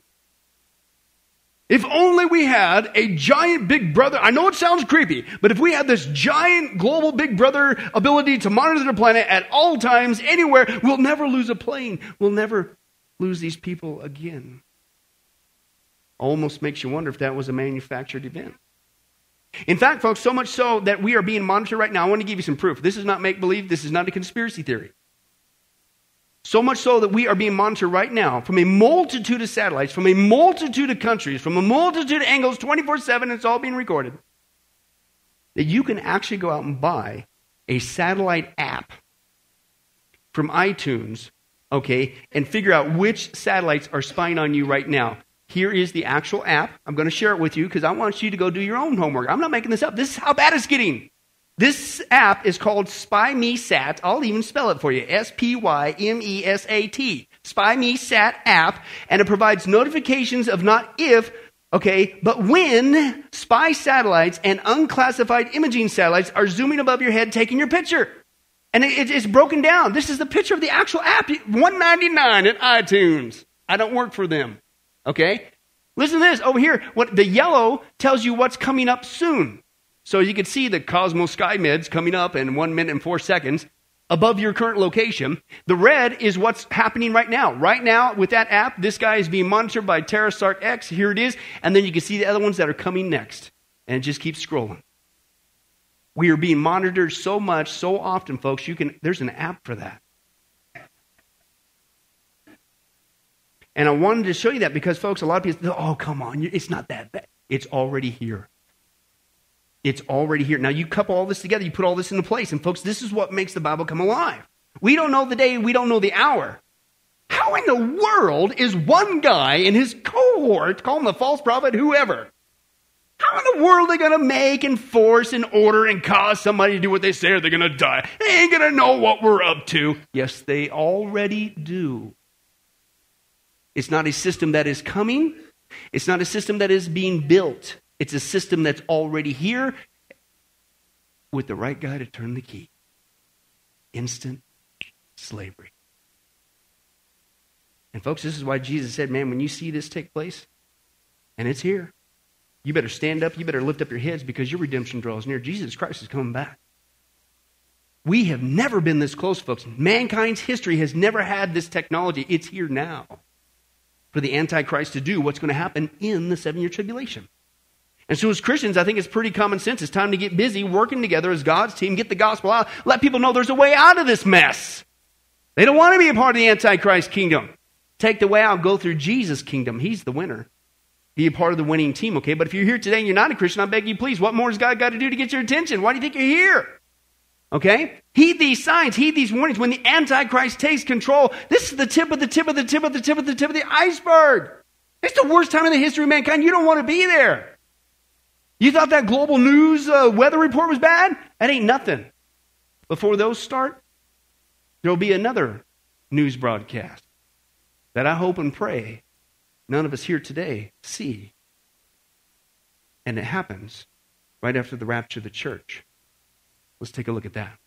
If only we had a giant big brother, I know it sounds creepy, but if we had this giant global big brother ability to monitor the planet at all times, anywhere, we'll never lose a plane. We'll never lose these people again. Almost makes you wonder if that was a manufactured event. In fact, folks, so much so that we are being monitored right now. I want to give you some proof. This is not make-believe. This is not a conspiracy theory. So much so that we are being monitored right now from a multitude of satellites, from a multitude of countries, from a multitude of angles, twenty-four seven, it's all being recorded, that you can actually go out and buy a satellite app from iTunes, okay, and figure out which satellites are spying on you right now. Here is the actual app. I'm going to share it with you because I want you to go do your own homework. I'm not making this up. This is how bad it's getting. This app is called SpyMeSat. I'll even spell it for you. S P Y M E S A T. SpyMeSat app. And it provides notifications of not if, okay, but when spy satellites and unclassified imaging satellites are zooming above your head taking your picture. And it, it's broken down. This is the picture of the actual app. one ninety-nine at iTunes. I don't work for them. Okay? Listen to this. Over here, what the yellow tells you what's coming up soon. So you can see the Cosmos SkyMeds coming up in one minute and four seconds above your current location. The red is what's happening right now. Right now, with that app, this guy is being monitored by TerraSat X. Here it is. And then you can see the other ones that are coming next. And it just keeps scrolling. We are being monitored so much, so often, folks. You can. There's an app for that. And I wanted to show you that because, folks, a lot of people, oh, come on, it's not that bad. It's already here. It's already here. Now, you couple all this together, you put all this into place. And, folks, this is what makes the Bible come alive. We don't know the day, we don't know the hour. How in the world is one guy in his cohort, call him a false prophet, whoever, how in the world are they going to make and force and order and cause somebody to do what they say or they're going to die? They ain't going to know what we're up to. Yes, they already do. It's not a system that is coming. It's not a system that is being built. It's a system that's already here with the right guy to turn the key. Instant slavery. And folks, this is why Jesus said, man, when you see this take place, and it's here, you better stand up, you better lift up your heads because your redemption draws near. Jesus Christ is coming back. We have never been this close, folks. Mankind's history has never had this technology. It's here now for the Antichrist to do what's going to happen in the seven-year tribulation. And so as Christians, I think it's pretty common sense. It's time to get busy working together as God's team, get the gospel out, let people know there's a way out of this mess. They don't want to be a part of the Antichrist kingdom. Take the way out, go through Jesus' kingdom. He's the winner. Be a part of the winning team, okay? But if you're here today and you're not a Christian, I beg you, please, what more has God got to do to get your attention? Why do you think you're here? Okay? Heed these signs, heed these warnings. When the Antichrist takes control, this is the tip of the tip of the tip of the tip of the tip of the iceberg. It's the worst time in the history of mankind. You don't want to be there. You thought that global news uh, weather report was bad? That ain't nothing. Before those start, there'll be another news broadcast that I hope and pray none of us here today see. And it happens right after the rapture of the church. Let's take a look at that.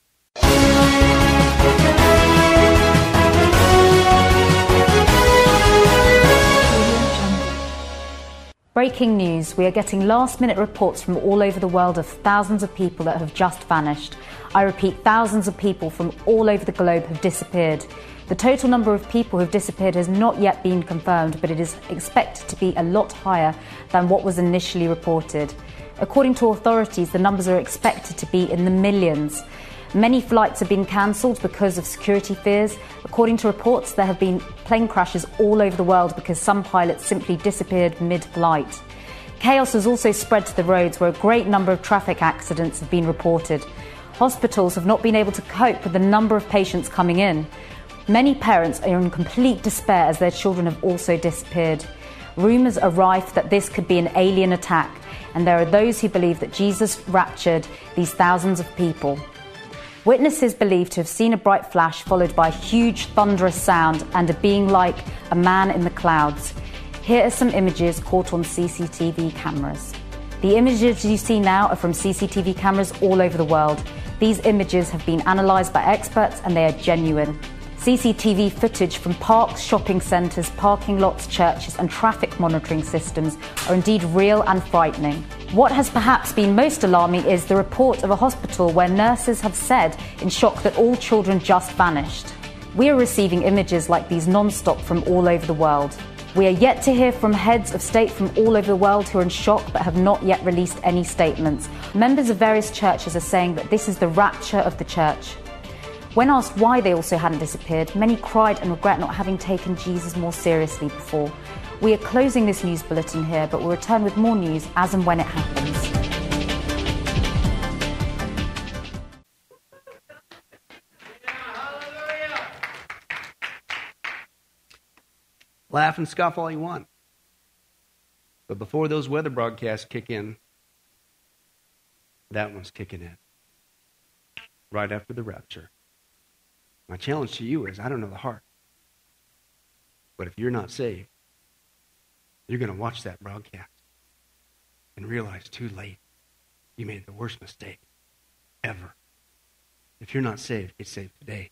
Breaking news. We are getting last-minute reports from all over the world of thousands of people that have just vanished. I repeat, thousands of people from all over the globe have disappeared. The total number of people who have disappeared has not yet been confirmed, but it is expected to be a lot higher than what was initially reported. According to authorities, the numbers are expected to be in the millions. Many flights have been cancelled because of security fears. According to reports, there have been plane crashes all over the world because some pilots simply disappeared mid-flight. Chaos has also spread to the roads, where a great number of traffic accidents have been reported. Hospitals have not been able to cope with the number of patients coming in. Many parents are in complete despair as their children have also disappeared. Rumours are rife that this could be an alien attack, and there are those who believe that Jesus raptured these thousands of people. Witnesses believe to have seen a bright flash followed by a huge thunderous sound and a being like a man in the clouds. Here are some images caught on C C T V cameras. The images you see now are from C C T V cameras all over the world. These images have been analysed by experts and they are genuine. C C T V footage from parks, shopping centres, parking lots, churches and traffic monitoring systems are indeed real and frightening. What has perhaps been most alarming is the report of a hospital where nurses have said in shock that all children just vanished. We are receiving images like these non-stop from all over the world. We are yet to hear from heads of state from all over the world who are in shock but have not yet released any statements. Members of various churches are saying that this is the rapture of the church. When asked why they also hadn't disappeared, many cried and regret not having taken Jesus more seriously before. We are closing this news bulletin here, but we'll return with more news as and when it happens. Laugh and scoff all you want. But before those weather broadcasts kick in, that one's kicking in. Right after the rapture. My challenge to you is, I don't know the heart. But if you're not saved, you're going to watch that broadcast and realize too late you made the worst mistake ever. If you're not saved, get saved today.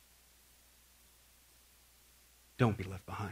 Don't be left behind.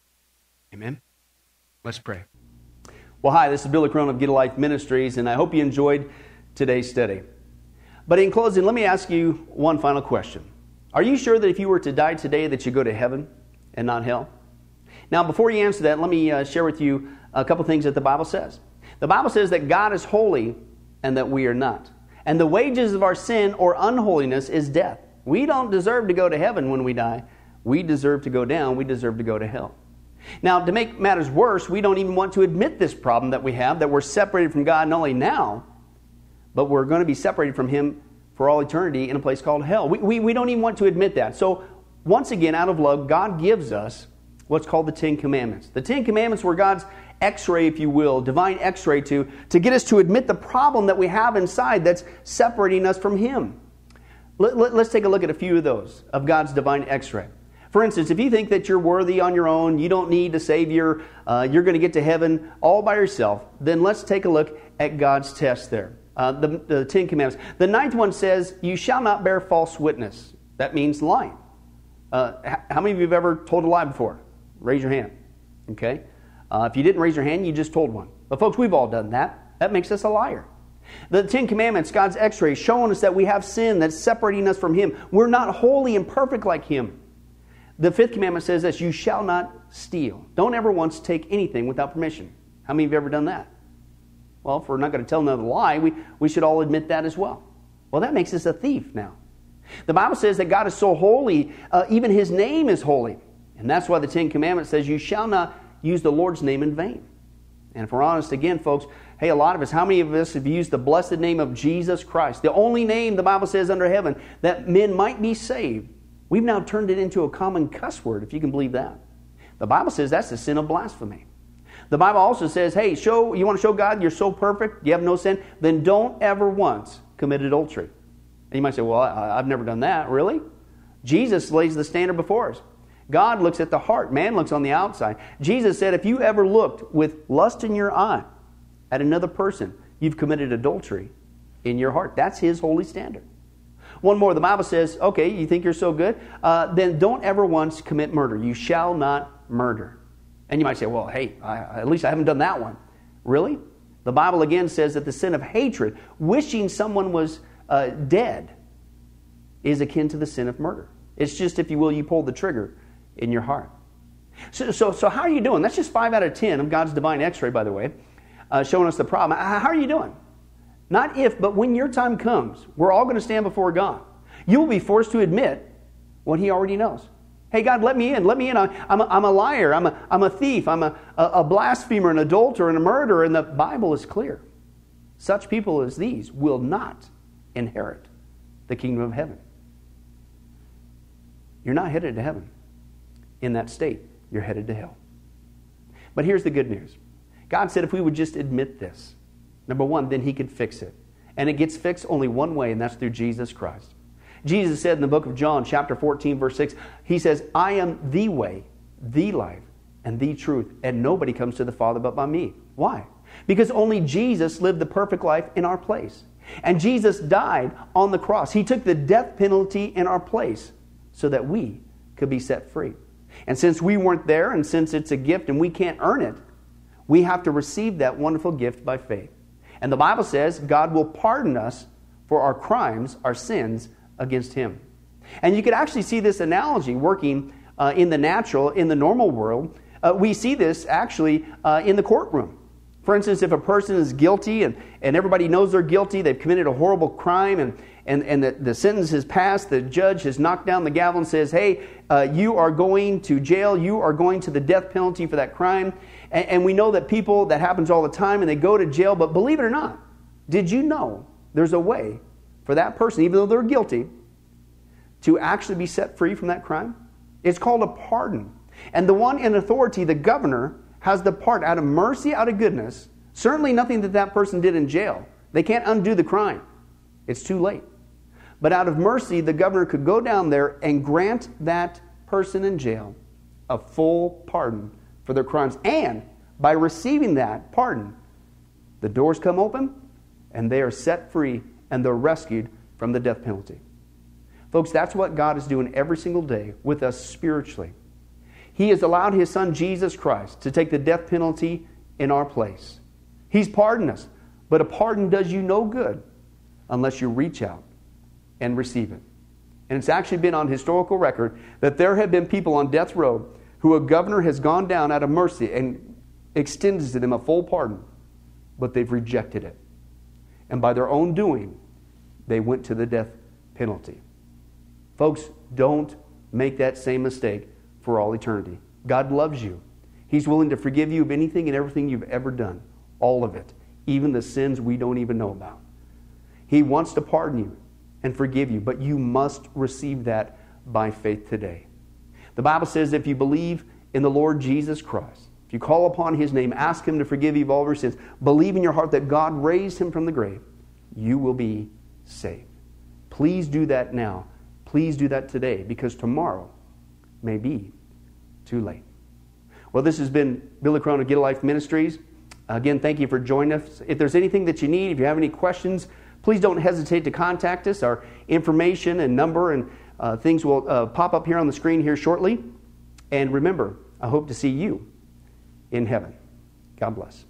Amen? Let's pray. Well, hi, this is Billy Crone of Get a Life Ministries, and I hope you enjoyed today's study. But in closing, let me ask you one final question. Are you sure that if you were to die today that you go to heaven and not hell? Now, before you answer that, let me uh, share with you a couple things that the Bible says. The Bible says that God is holy and that we are not. And the wages of our sin or unholiness is death. We don't deserve to go to heaven when we die. We deserve to go down. We deserve to go to hell. Now, to make matters worse, we don't even want to admit this problem that we have, that we're separated from God not only now, but we're going to be separated from Him for all eternity in a place called hell. We, we, we don't even want to admit that. So, once again, out of love, God gives us what's called the Ten Commandments. The Ten Commandments were God's x-ray, if you will, divine x-ray to, to get us to admit the problem that we have inside that's separating us from Him. Let, let, let's take a look at a few of those, of God's divine x-ray. For instance, if you think that you're worthy on your own, you don't need a Savior, uh, you're going to get to heaven all by yourself, then let's take a look at God's test there. Uh, the, the Ten Commandments. The ninth one says, you shall not bear false witness. That means lying. Uh, how many of you have ever told a lie before? Raise your hand. Okay? Uh, if you didn't raise your hand, you just told one. But folks, we've all done that. That makes us a liar. The Ten Commandments, God's x-ray, showing us that we have sin that's separating us from Him. We're not holy and perfect like Him. The fifth commandment says this, you shall not steal. Don't ever once take anything without permission. How many of you have ever done that? Well, if we're not going to tell another lie, we, we should all admit that as well. Well, that makes us a thief now. The Bible says that God is so holy, uh, even His name is holy. And that's why the Ten Commandments says you shall not use the Lord's name in vain. And if we're honest again, folks, hey, a lot of us, how many of us have used the blessed name of Jesus Christ, the only name the Bible says under heaven that men might be saved? We've now turned it into a common cuss word, if you can believe that. The Bible says that's the sin of blasphemy. The Bible also says, hey, show you want to show God you're so perfect, you have no sin, then don't ever once commit adultery. And you might say, well, I, I've never done that. Really? Jesus lays the standard before us. God looks at the heart. Man looks on the outside. Jesus said, if you ever looked with lust in your eye at another person, you've committed adultery in your heart. That's His holy standard. One more, the Bible says, okay, you think you're so good? Uh, then don't ever once commit murder. You shall not murder. And you might say, well, hey, I, at least I haven't done that one. Really? The Bible again says that the sin of hatred, wishing someone was uh, dead, is akin to the sin of murder. It's just, if you will, you pull the trigger in your heart. So, so, so how are you doing? That's just five out of ten of God's divine x-ray, by the way, uh, showing us the problem. How are you doing? Not if, but when your time comes, we're all going to stand before God. you will be forced to admit what he already knows. Hey, God, let me in. Let me in. I'm a, I'm a liar. I'm a, I'm a thief. I'm a, a blasphemer, an adulterer, and a murderer. And the Bible is clear. Such people as these will not inherit the kingdom of heaven. You're not headed to heaven. In that state, you're headed to hell. But here's the good news. God said if we would just admit this, number one, then he could fix it. And it gets fixed only one way, and that's through Jesus Christ. Jesus said in the book of John, chapter fourteen, verse six, he says, I am the way, the life, and the truth, and nobody comes to the Father but by me. Why? Because only Jesus lived the perfect life in our place. And Jesus died on the cross. He took the death penalty in our place so that we could be set free. And since we weren't there, and since it's a gift and we can't earn it, we have to receive that wonderful gift by faith. And the Bible says God will pardon us for our crimes, our sins against him. And you could actually see this analogy working uh, in the natural, in the normal world. Uh, we see this actually uh, in the courtroom. For instance, if a person is guilty and, and everybody knows they're guilty, they've committed a horrible crime, and, and, and the, the sentence has passed, the judge has knocked down the gavel and says, hey, uh, you are going to jail, you are going to the death penalty for that crime. And, and we know that people, that happens all the time, and they go to jail. But believe it or not, did you know there's a way for that person, even though they're guilty, to actually be set free from that crime? It's called a pardon. And the one in authority, the governor, has the part out of mercy, out of goodness. Certainly nothing that that person did in jail. They can't undo the crime. It's too late. But out of mercy, the governor could go down there and grant that person in jail a full pardon for their crimes. And by receiving that pardon, the doors come open and they are set free and they're rescued from the death penalty. Folks, that's what God is doing every single day with us spiritually. He has allowed his son Jesus Christ to take the death penalty in our place. He's pardoned us, but a pardon does you no good unless you reach out and receive it. And it's actually been on historical record that there have been people on death row who a governor has gone down out of mercy and extended to them a full pardon, but they've rejected it. And by their own doing, they went to the death penalty. Folks, don't make that same mistake for all eternity. God loves you. He's willing to forgive you of anything and everything you've ever done. All of it. Even the sins we don't even know about. He wants to pardon you and forgive you, but you must receive that by faith today. The Bible says if you believe in the Lord Jesus Christ, if you call upon his name, ask him to forgive you of all your sins, believe in your heart that God raised him from the grave, you will be saved. Please do that now. Please do that today, because tomorrow may be too late. Well, this has been Billy Crone of Get a Life Ministries. Again, thank you for joining us. If there's anything that you need, if you have any questions, please don't hesitate to contact us. Our information and number and uh, things will uh, pop up here on the screen here shortly. And remember, I hope to see you in heaven. God bless.